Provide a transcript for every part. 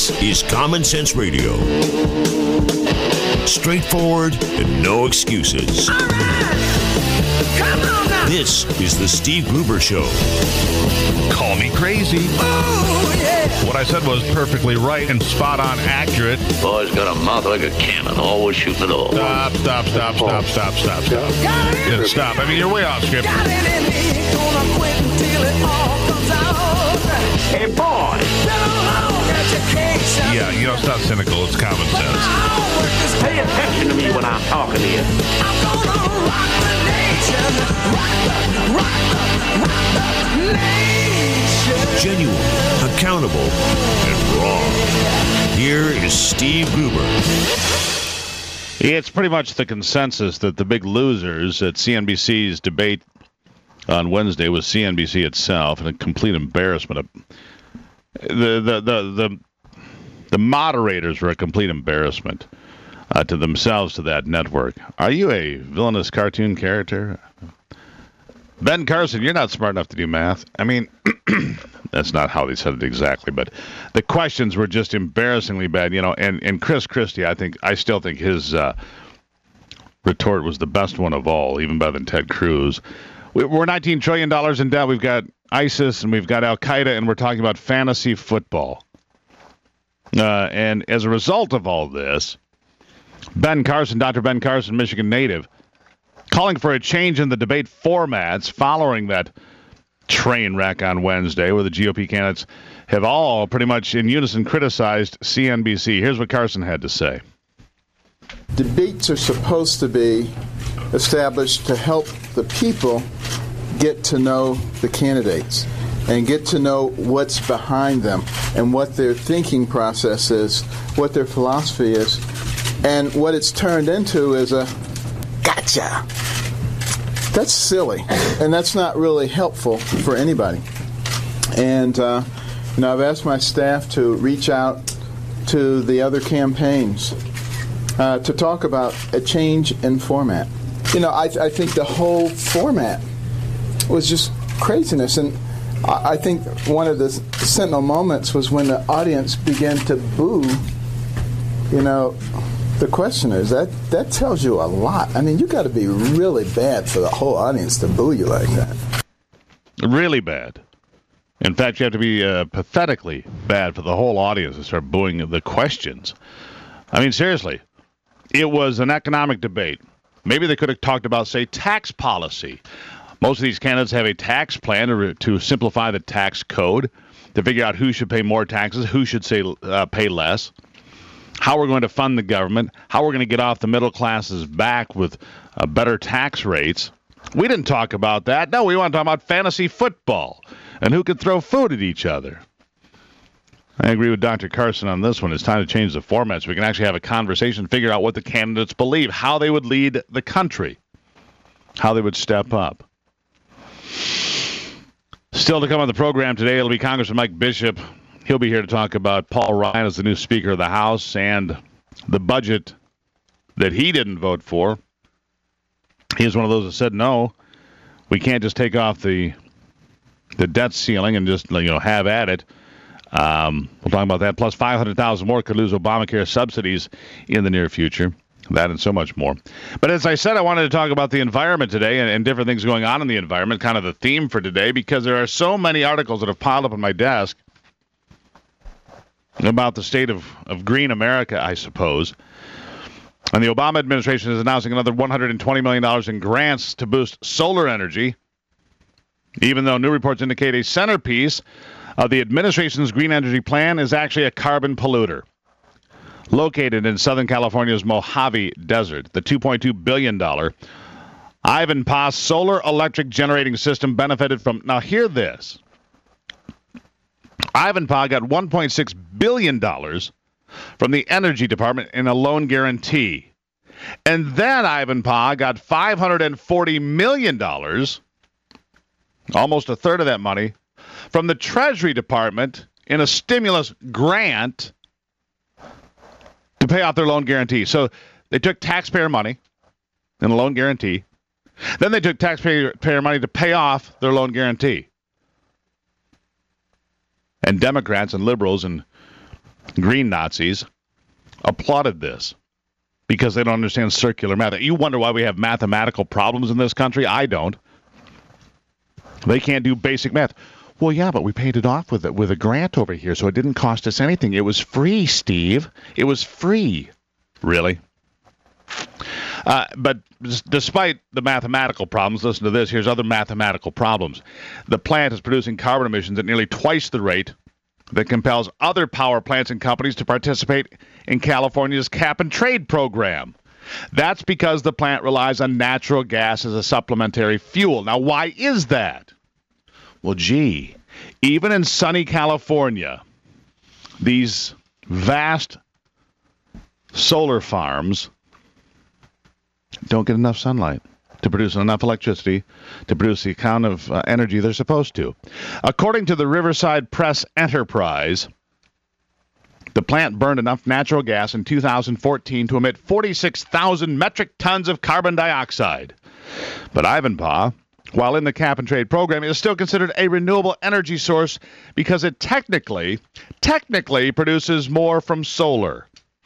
This is Common Sense Radio. Straightforward and no excuses. All right. Come on now. This is the Steve Gruber Show. Call me crazy. Oh, yeah. What I said was perfectly right and spot on accurate. Boy's got a mouth like a cannon, always shooting it all. Stop. Got it. Yeah, stop. I mean, you're way off script. Got it in me. Gonna quit until it all comes out. Hey, boy! Long education. Yeah, you know, it's not cynical. It's common sense. Pay attention to me when I'm talking to you. I'm gonna rock the nation. Rock the nation. Genuine, accountable, and raw. Here is Steve Gruber. It's pretty much the consensus that the big losers at CNBC's debate on Wednesday was CNBC itself, and a complete embarrassment. The moderators were a complete embarrassment to themselves, to that network. Are you a villainous cartoon character? Ben Carson, you're not smart enough to do math. I mean, that's not how they said it exactly, but the questions were just embarrassingly bad, you know. And Chris Christie, I still think his retort was the best one of all, even better than Ted Cruz. We're $19 trillion in debt. We've got ISIS and we've got Al Qaeda, and we're talking about fantasy football. And as a result of all this, Ben Carson, Dr. Ben Carson, Michigan native, calling for a change in the debate formats following that train wreck on Wednesday, where the GOP candidates have all pretty much in unison criticized CNBC. Here's what Carson had to say. Debates are supposed to be established to help the people get to know the candidates and get to know what's behind them and what their thinking process is, what their philosophy is. And what it's turned into is a gotcha. That's silly, and that's not really helpful for anybody. And I've asked my staff to reach out to the other campaigns to talk about a change in format. You know, I think the whole format was just craziness, and I think one of the sentinel moments was when the audience began to boo, you know, the questioners. That tells you a lot. I mean, you got to be really bad for the whole audience to boo you like that. Really bad. In fact, you have to be pathetically bad for the whole audience to start booing the questions. I mean, seriously, it was an economic debate. Maybe they could have talked about, say, tax policy. Most of these candidates have a tax plan to simplify the tax code, to figure out who should pay more taxes, who should pay less, how we're going to fund the government, how we're going to get off the middle classes back with better tax rates. We didn't talk about that. No, we want to talk about fantasy football and who could throw food at each other. I agree with Dr. Carson on this one. It's time to change the format so we can actually have a conversation, figure out what the candidates believe, how they would lead the country, how they would step up. Still to come on the program today, it'll be Congressman Mike Bishop. He'll be here to talk about Paul Ryan as the new Speaker of the House and the budget that he didn't vote for. He is one of those that said, no, we can't just take off the debt ceiling and just have at it. We'll talk about that. Plus 500,000 more could lose Obamacare subsidies in the near future. That and so much more. But as I said, I wanted to talk about the environment today and different things going on in the environment, kind of the theme for today, because there are so many articles that have piled up on my desk about the state of green America, I suppose. And the Obama administration is announcing another $120 million in grants to boost solar energy, even though new reports indicate a centerpiece of the administration's green energy plan is actually a carbon polluter located in Southern California's Mojave Desert. The $2.2 billion Ivanpah solar electric generating system benefited from, now hear this, Ivanpah got $1.6 billion from the Energy Department in a loan guarantee. And then Ivanpah got $540 million, almost a third of that money, from the Treasury Department in a stimulus grant to pay off their loan guarantee. So they took taxpayer money in a loan guarantee. Then they took taxpayer money to pay off their loan guarantee. And Democrats and liberals and green Nazis, applauded this because they don't understand circular math. You wonder why we have mathematical problems in this country? I don't. They can't do basic math. Well, yeah, but we paid it off with a grant over here, so it didn't cost us anything. It was free, Steve. It was free. Really? But despite the mathematical problems, listen to this. Here's other mathematical problems. The plant is producing carbon emissions at nearly twice the rate that compels other power plants and companies to participate in California's cap-and-trade program. That's because the plant relies on natural gas as a supplementary fuel. Now, why is that? Well, gee, even in sunny California, these vast solar farms don't get enough sunlight to produce enough electricity to produce the amount of energy they're supposed to. According to the Riverside Press Enterprise, the plant burned enough natural gas in 2014 to emit 46,000 metric tons of carbon dioxide. But Ivanpah, while in the cap-and-trade program, is still considered a renewable energy source because it technically produces more from solar.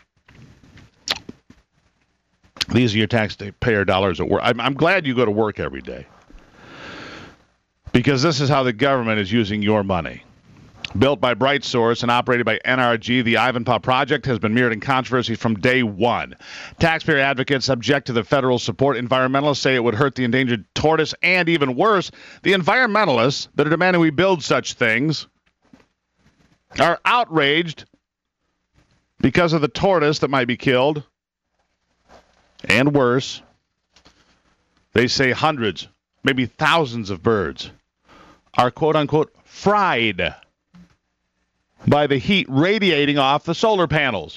These are your taxpayer dollars at work. I'm glad you go to work every day because this is how the government is using your money. Built by BrightSource and operated by NRG, the Ivanpah project has been mired in controversy from day one. Taxpayer advocates object to the federal support. Environmentalists say it would hurt the endangered tortoise, and even worse, the environmentalists that are demanding we build such things are outraged because of the tortoise that might be killed. And worse, they say hundreds, maybe thousands of birds are quote-unquote fried by the heat radiating off the solar panels.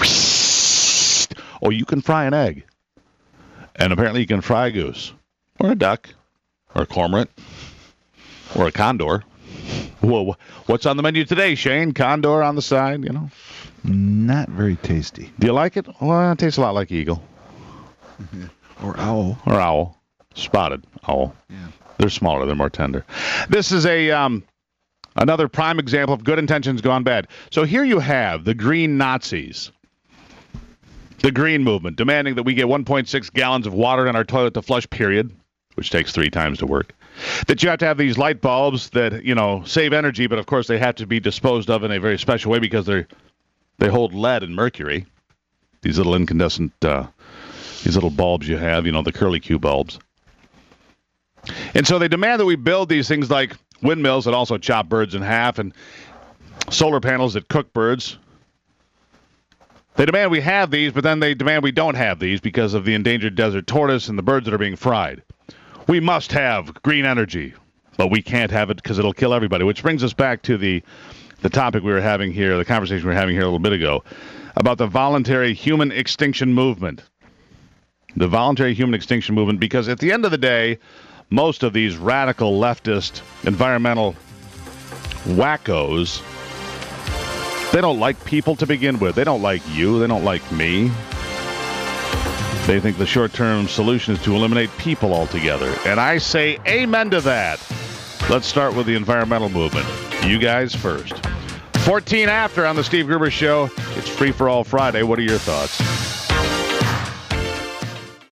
Oh, you can fry an egg. And apparently you can fry a goose, or a duck, or a cormorant, or a condor. Whoa, what's on the menu today, Shane? Condor on the side, you know? Not very tasty. Do you like it? Well, it tastes a lot like eagle. Or owl. Or owl. Spotted owl. Yeah. They're smaller. They're more tender. This is another prime example of good intentions gone bad. So here you have the green Nazis, the green movement, demanding that we get 1.6 gallons of water in our toilet to flush, period, which takes 3 times to work. That you have to have these light bulbs that, you know, save energy, but of course they have to be disposed of in a very special way because they hold lead and mercury. These little incandescent these little bulbs you have, you know, the curly-Q bulbs. And so they demand that we build these things like windmills that also chop birds in half and solar panels that cook birds. They demand we have these, but then they demand we don't have these because of the endangered desert tortoise and the birds that are being fried. We must have green energy, but we can't have it because it'll kill everybody, which brings us back to the topic we were having here, the conversation we were having here a little bit ago, about the voluntary human extinction movement. The voluntary human extinction movement, because at the end of the day, most of these radical leftist environmental wackos, they don't like people to begin with. They don't like you. They don't like me. They think the short-term solution is to eliminate people altogether. And I say amen to that. Let's start with the environmental movement. You guys first. 14 after on the Steve Gruber Show. It's Free for All Friday. What are your thoughts?